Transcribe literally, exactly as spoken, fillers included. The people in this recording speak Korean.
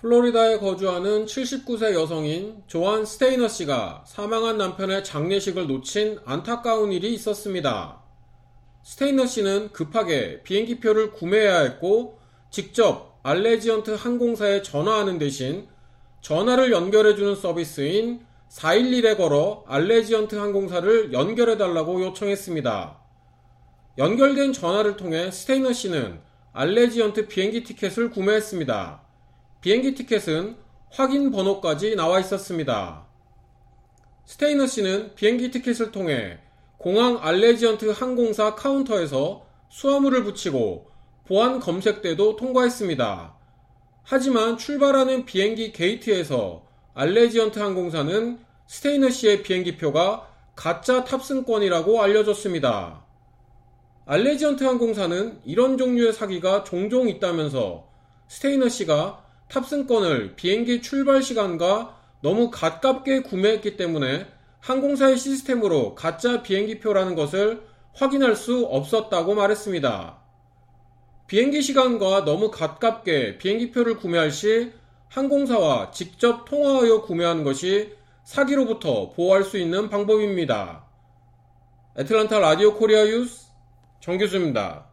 플로리다에 거주하는 칠십구 세 여성인 조안 스테이너 씨가 사망한 남편의 장례식을 놓친 안타까운 일이 있었습니다. 스테이너 씨는 급하게 비행기표를 구매해야 했고 직접 알레지언트 항공사에 전화하는 대신 전화를 연결해주는 서비스인 사일일에 걸어 알레지언트 항공사를 연결해달라고 요청했습니다. 연결된 전화를 통해 스테이너 씨는 알레지언트 비행기 티켓을 구매했습니다. 비행기 티켓은 확인 번호까지 나와 있었습니다. 스테이너 씨는 비행기 티켓을 통해 공항 알레지언트 항공사 카운터에서 수화물을 붙이고 보안 검색대도 통과했습니다. 하지만 출발하는 비행기 게이트에서 알레지언트 항공사는 스테이너 씨의 비행기표가 가짜 탑승권이라고 알려줬습니다. 알레지언트 항공사는 이런 종류의 사기가 종종 있다면서 스테이너 씨가 탑승권을 비행기 출발 시간과 너무 가깝게 구매했기 때문에 항공사의 시스템으로 가짜 비행기표라는 것을 확인할 수 없었다고 말했습니다. 비행기 시간과 너무 가깝게 비행기표를 구매할 시 항공사와 직접 통화하여 구매하는 것이 사기로부터 보호할 수 있는 방법입니다. 애틀란타 라디오 코리아 뉴스 정규수입니다.